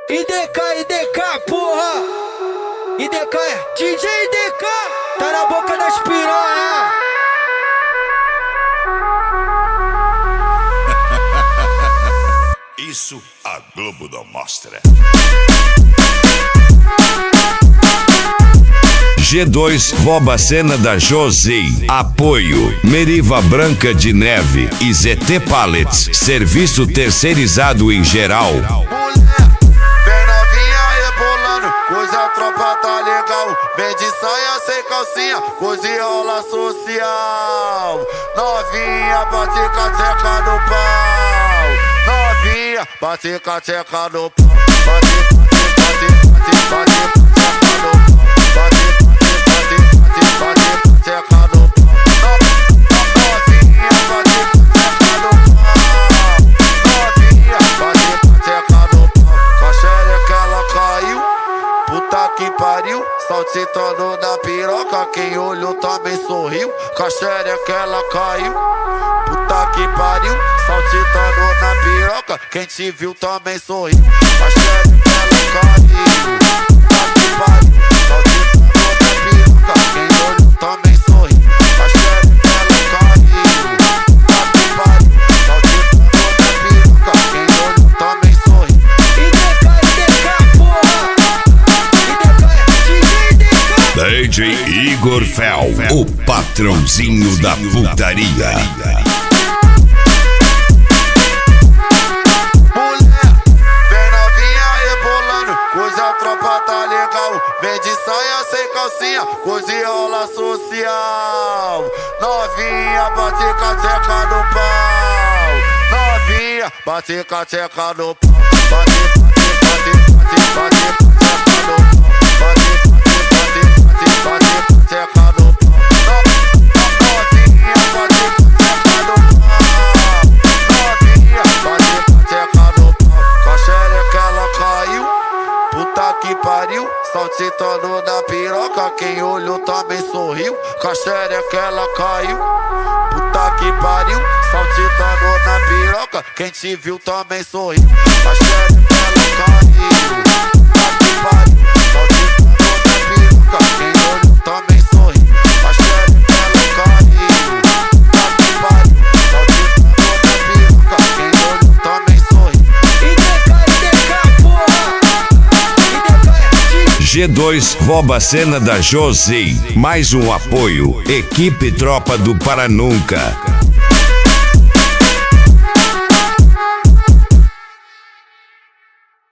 IDK, porra! IDK é DJ IDK, tá na boca das piranha. Isso a Globo não mostra. G2 rouba a cena da Josei. Apoio Meriva Branca de Neve e ZT Pallets. Serviço terceirizado em geral. Vem novinha rebolando, coisa tropa tá legal. Vem de saia sem calcinha, coisa e rola social. Novinha bate cateca no pau. Novinha bate cateca no pau. Que pariu, saltitando na piroca, quem olhou também sorriu, caxereca ela caiu. Puta que pariu, saltitando na piroca, quem te viu também sorriu, caxereca ela caiu. Puta que pariu, saltitando na piroca, quem olhou também sorriu, caxereca ela caiu. Puta que pariu, saltitando na piroca, quem olhou também sorriu. DJ Igor Fel, o patrãozinho da putaria. Mulher, vem novinha rebolando, coisa tropa tá legal. Vem de saia sem calcinha, coisa e rola social. Novinha bate cateca no pau. Novinha bate cateca no pau. Bate cateca no pau. Que pariu, saltitando na piroca, quem olhou também sorriu, caxereca ela caiu. Puta que pariu, saltitando na piroca, quem te viu também sorriu, caxereca ela caiu. Puta que pariu, saltitando na piroca, quem olhou também sorriu, caxereca ela caiu. Puta que pariu, saltitando na piroca, quem olhou também sorriu. G2 rouba a cena da Josei. Mais um apoio. Equipe Tropa do Paranunca.